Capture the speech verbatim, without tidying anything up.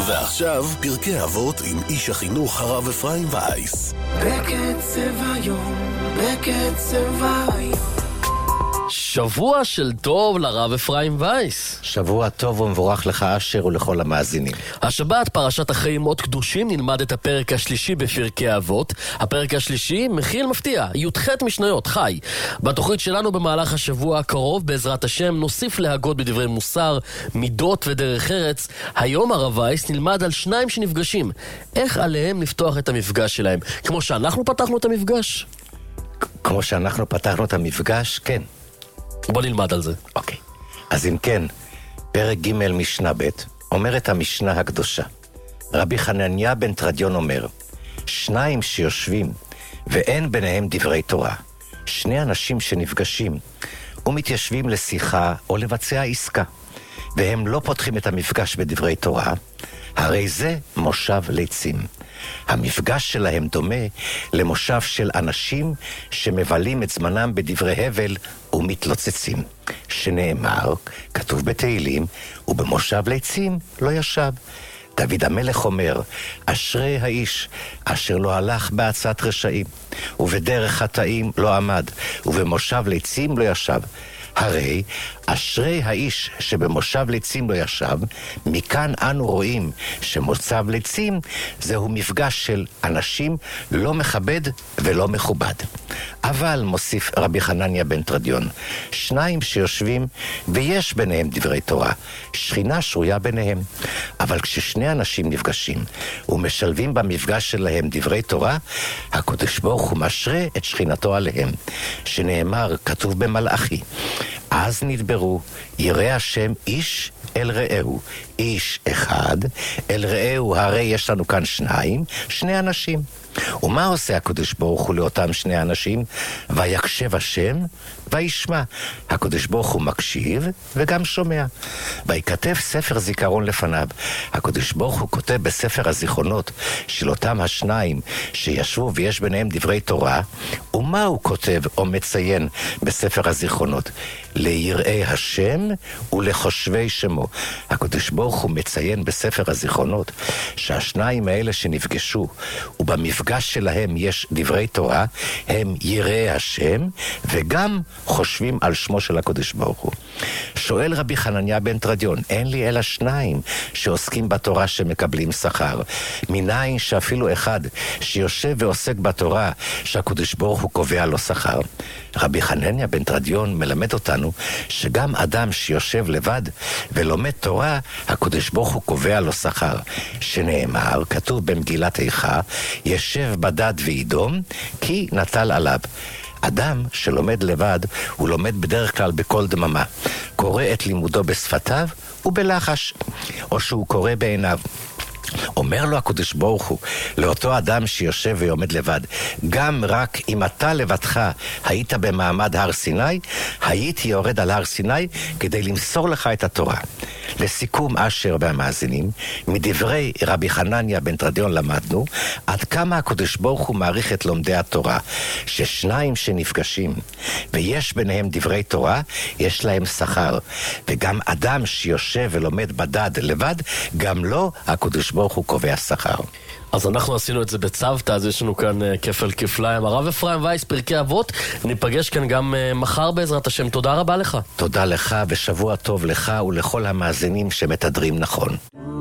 ועכשיו, פרקי אבות עם איש החינוך הרב אפרים וייס. בקצב היום, בקצב היום. שבוע של טוב לרב אפרים וייס. שבוע טוב ומבורך לך אשר ולכל המאזינים. השבת פרשת החיים מות קדושים נלמד את הפרק השלישי בפרקי אבות. הפרק השלישי מכיל מפתיע, י"ח משניות, חי. בתוכנית שלנו במהלך השבוע הקרוב בעזרת השם נוסיף להגות בדברי מוסר, מידות ודרך ארץ. היום הרב וייס נלמד על שניים שנפגשים. איך עליהם לפתוח את המפגש שלהם? כמו שאנחנו פתחנו את המפגש? כמו שאנחנו פתחנו את המפגש, כן. בוא נלמד על זה. אוקיי. אז אם כן, פרק ג' משנה ב' אומרת המשנה הקדושה. רבי חנניה בן תרדיון אומר, שניים שיושבים ואין ביניהם דברי תורה, שני אנשים שנפגשים ומתיישבים לשיחה או לבצע עסקה, והם לא פותחים את המפגש בדברי תורה, הרי זה מושב ליצים. המפגש שלהם דומה למושב של אנשים שמבלים את זמנם בדברי הבל ומתלוצצים, שנאמר, כתוב בתהילים, ובמושב ליצים לא ישב. דוד המלך אומר, אשרי האיש אשר לא הלך בעצת רשעים, ובדרך חטאים לא עמד, ובמושב ליצים לא ישב. הרי אשרי האיש שבמושב ליצים לא ישב, מכאן אנו רואים שמושב ליצים זהו מפגש של אנשים לא מכבד ולא מכובד. אבל מוסיף רבי חנניה בן תרדיון, שניים שיושבים ויש ביניהם דברי תורה, שכינה שרויה ביניהם. אבל כששני אנשים נפגשים ומשלבים במפגש שלהם דברי תורה, הקדוש ברוך הוא משרה את שכינתו עליהם, שנאמר, כתוב במלאכי, אז נדברו ירא השם איש אל רעהו, איש אחד אל רעהו, הרי יש לנו כאן שניים, שני אנשים. ומה עושה הקדוש ברוך הוא לאותם שני אנשים? ויקשב השם וישמע. הקדוש ברוך הוא מקשיב וגם שומע. ויכתב ספר זיכרון לפניו. הקדוש ברוך הוא כותב בספר הזיכרונות של אותם השניים שישבו ויש ביניהם דברי תורה. ומה הוא כותב או מציין בספר הזיכרונות? ליראי השם ולחושבי שמו. הקדוש ברוך הוא מציין בספר הזיכרונות שהשניים האלה שנפגשו ובמפגש שלהם יש דברי תורה, הם יראי השם וגם חושבים על שמו של הקדוש ברוך הוא. שואל רבי חנניה בן תרדיון, אין לי אלא שניים שעוסקים בתורה שמקבלים שכר, מניין שאפילו אחד שיושב ועוסק בתורה שהקדוש ברוך הוא קובע לו שכר? רבי חנניה בן תרדיון מלמד אותנו שגם אדם שיושב לבד ולומד תורה, הקדוש ברוך הוא קובע לו שכר, שנאמר, כתוב במגילת איכה, ישב בדד וידום כי נטל עליו. אדם שלומד לבד, הוא לומד בדרך כלל בכל דממה, קורא את לימודו בשפתיו ובלחש, או שהוא קורא בעיניו. אומר לו הקדוש ברוך הוא לאותו אדם שיושב ועומד לבד, גם רק אם אתה לבדך היית במעמד הר סיני, הייתי יורד על הר סיני כדי למסור לך את התורה. לסיכום אשר והמאזינים, מדברי רבי חנניה בן תרדיון למדנו עד כמה הקדוש ברוך הוא מעריך את לומדי התורה, ששניים שנפגשים ויש ביניהם דברי תורה, יש להם שכר, וגם אדם שיושב ולומד בדד לבד, גם לא הקדוש ברוך הוא קובע שכר. אז אנחנו עשינו את זה בצוותא, אז יש לנו כאן כפל כפליים. הרב אפרים וייס, פרקי אבות, ניפגש כאן גם מחר בעזרת השם. תודה רבה לך. תודה לך ושבוע טוב לך ולכל המאזינים שמתדרים נכון.